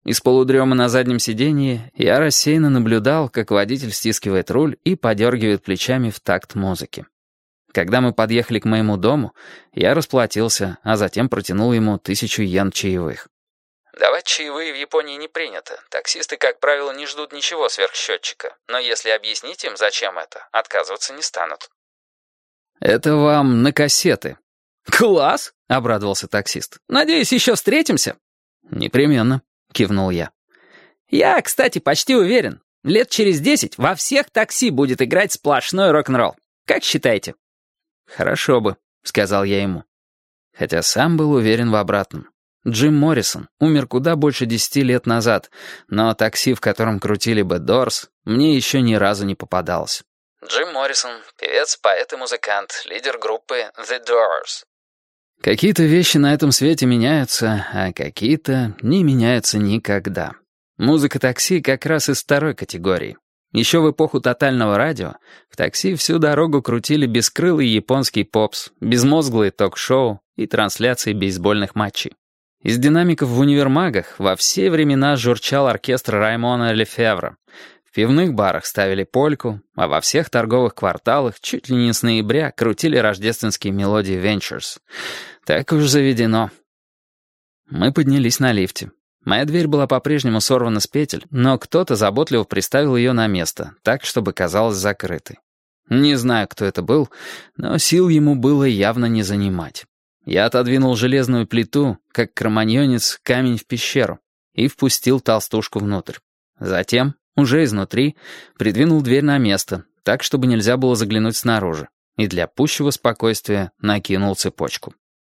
Из полудрема на заднем сиденье я рассеянно наблюдал, как водитель стискивает руль и подергивает плечами в такт музыки. Когда мы подъехали к моему дому, я расплатился, а затем протянул ему 1000 йен чаевых. Давать чаевые в Японии не принято. Таксисты, как правило, не ждут ничего сверх счетчика. Но если объяснить им, зачем это, отказываться не станут. «Это вам на кассеты». «Класс!» — обрадовался таксист. «Надеюсь, еще встретимся?» «Непременно», — кивнул я. «Я, кстати, почти уверен. Лет через 10 во всех такси будет играть сплошной рок-н-ролл. Как считаете?» «Хорошо бы», — сказал я ему. Хотя сам был уверен в обратном. Джим Моррисон умер куда больше 10 лет назад, но такси, в котором крутили бы Doors, мне еще ни разу не попадалось. Джим Моррисон — певец, поэт и музыкант, лидер группы The Doors. Какие-то вещи на этом свете меняются, а какие-то не меняются никогда. Музыка такси как раз из второй категории. Еще в эпоху тотального радио в такси всю дорогу крутили бескрылый японский попс, безмозглые ток-шоу и трансляции бейсбольных матчей. Из динамиков в универмагах во все времена журчал оркестр Раймона Лефевра. В пивных барах ставили польку, а во всех торговых кварталах чуть ли не с ноября крутили рождественские мелодии Ventures. Так уж заведено. Мы поднялись на лифте. Моя дверь была по-прежнему сорвана с петель, но кто-то заботливо приставил ее на место, так, чтобы казалась закрытой. Не знаю, кто это был, но сил ему было явно не занимать. Я отодвинул железную плиту, как кроманьонец камень в пещеру, и впустил толстушку внутрь. Затем, уже изнутри, придвинул дверь на место, так, чтобы нельзя было заглянуть снаружи, и для пущего спокойствия накинул цепочку.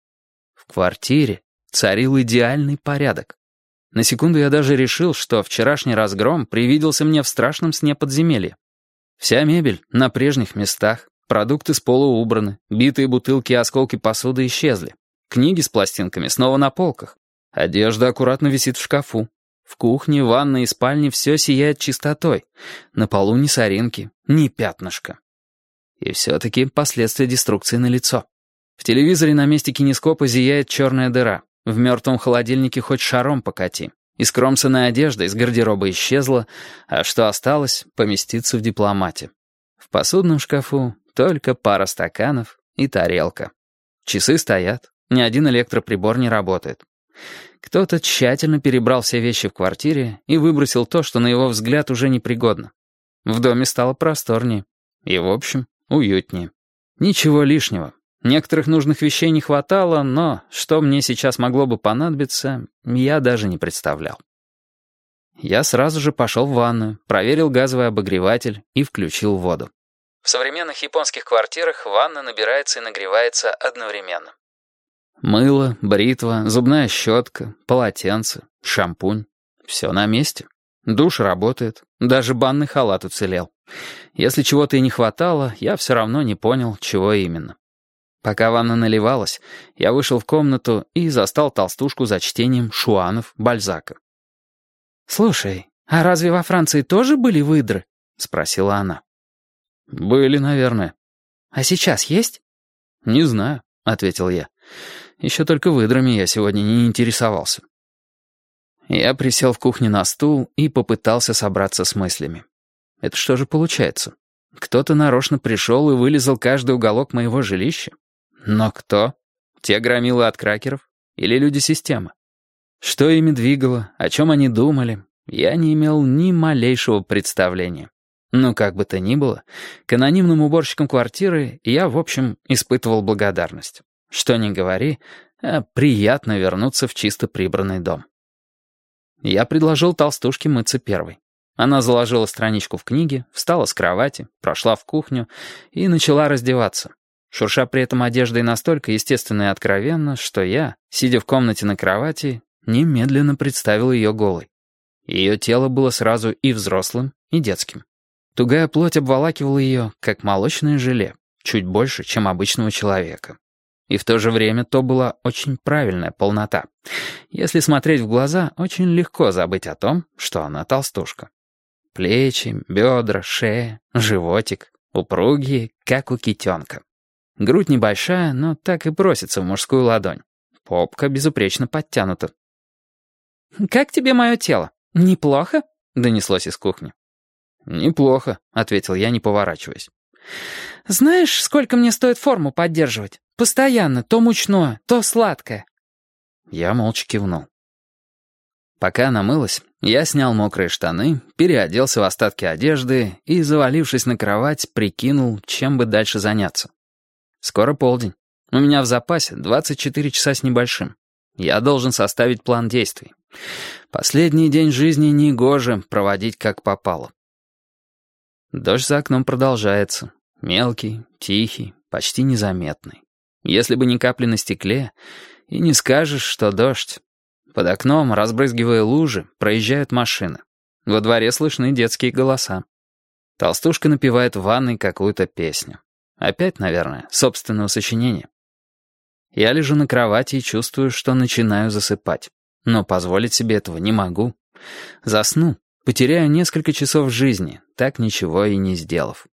В квартире царил идеальный порядок. На секунду я даже решил, что вчерашний разгром привиделся мне в страшном сне подземелья. Вся мебель на прежних местах, продукты с пола убраны, битые бутылки и осколки посуды исчезли. Книги с пластинками снова на полках. Одежда аккуратно висит в шкафу. В кухне, ванной и спальне все сияет чистотой. На полу ни соринки, ни пятнышка. И все-таки последствия деструкции налицо. В телевизоре на месте кинескопа зияет черная дыра. В мертвом холодильнике хоть шаром покати. Искромсанная одежда из гардероба исчезла, а что осталось, поместится в дипломате. В посудном шкафу только пара стаканов и тарелка. Часы стоят, ни один электроприбор не работает. Кто-то тщательно перебрал все вещи в квартире и выбросил то, что на его взгляд уже непригодно. В доме стало просторнее и, в общем, уютнее. Ничего лишнего. Некоторых нужных вещей не хватало, но что мне сейчас могло бы понадобиться, я даже не представлял. Я сразу же пошел в ванную, проверил газовый обогреватель и включил воду. В современных японских квартирах ванна набирается и нагревается одновременно. Мыло, бритва, зубная щетка, полотенце, шампунь — все на месте. Душ работает, даже банный халат уцелел. Если чего-то и не хватало, я все равно не понял, чего именно. Пока ванна наливалась, я вышел в комнату и застал толстушку за чтением Шуанов Бальзака. «Слушай, а разве во Франции тоже были выдры?» — спросила она. «Были, наверное». «А сейчас есть?» «Не знаю», — ответил я. «Еще только выдрами я сегодня не интересовался». Я присел в кухне на стул и попытался собраться с мыслями. Это что же получается? Кто-то нарочно пришел и вылезал каждый уголок моего жилища? Но кто? Те громилы от кракеров? Или люди системы? Что ими двигало, о чем они думали, я не имел ни малейшего представления. Но как бы то ни было, к анонимным уборщикам квартиры я, в общем, испытывал благодарность. Что ни говори, а приятно вернуться в чисто прибранный дом. Я предложил толстушке мыться первой. Она заложила страничку в книге, встала с кровати, прошла в кухню и начала раздеваться, шурша при этом одеждой настолько естественно и откровенно, что я, сидя в комнате на кровати, немедленно представил ее голой. Ее тело было сразу и взрослым, и детским. Тугая плоть обволакивала ее, как молочное желе, чуть больше, чем обычного человека. И в то же время то была очень правильная полнота. Если смотреть в глаза, очень легко забыть о том, что она толстушка. Плечи, бедра, шея, животик, упругие, как у китенка. Грудь небольшая, но так и просится в мужскую ладонь. Попка безупречно подтянута. «Как тебе мое тело? Неплохо?» — донеслось из кухни. «Неплохо», — ответил я, не поворачиваясь. «Знаешь, сколько мне стоит форму поддерживать? Постоянно, то мучное, то сладкое». Я молча кивнул. Пока она мылась, я снял мокрые штаны, переоделся в остатки одежды и, завалившись на кровать, прикинул, чем бы дальше заняться. Скоро полдень. У меня в запасе 24 часа с небольшим. Я должен составить план действий. Последний день жизни негоже проводить как попало. Дождь за окном продолжается. Мелкий, тихий, почти незаметный. Если бы не капли на стекле, и не скажешь, что дождь. Под окном, разбрызгивая лужи, проезжают машины. Во дворе слышны детские голоса. Толстушка напевает в ванной какую-то песню. Опять, наверное, собственного сочинения. Я лежу на кровати и чувствую, что начинаю засыпать. Но позволить себе этого не могу. Засну, потеряю несколько часов жизни, так ничего и не сделав.